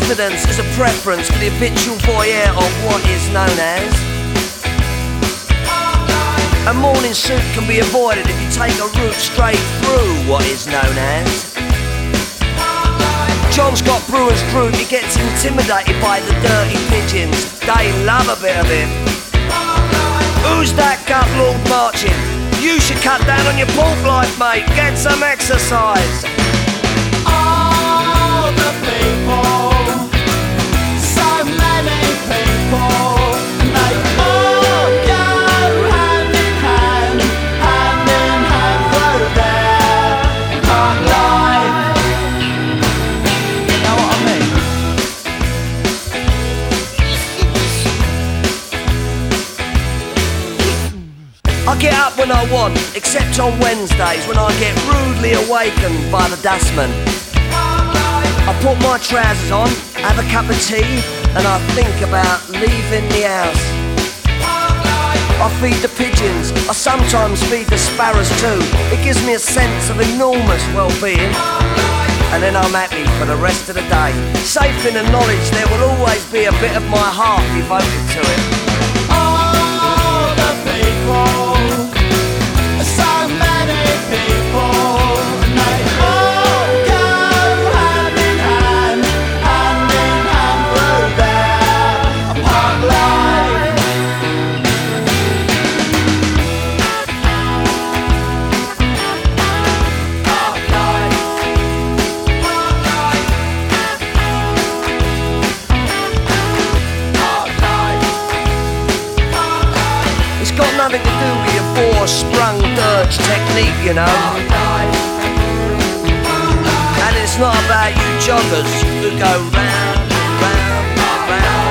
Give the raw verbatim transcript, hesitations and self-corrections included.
confidence is a preference for the habitual voyeur of what is known as. A morning suit can be avoided if you take a route straight through what is known as. John's got Brewer's Group, he gets intimidated by the dirty pigeons. They love a bit of him. Who's that gut lord marching? You should cut down on your pork life, mate. Get some exercise. All the people, so many people, they all go hand in hand, hand in hand through their hard life. You know what I mean? I get up when I want, except on Wednesdays when I get rudely awakened by the dustman. I put my trousers on, have a cup of tea, and I think about leaving the house. I feed the pigeons, I sometimes feed the sparrows too. It gives me a sense of enormous well-being. And then I'm happy for the rest of the day, safe in the knowledge there will always be a bit of my heart devoted to it. All the people, so many people, they all go hand in hand, hand in hand through their park life. Park life. Park life. It's got nothing to do with your four-sprung dirge technique, you know. And it's not about you joggers who go round, round, round.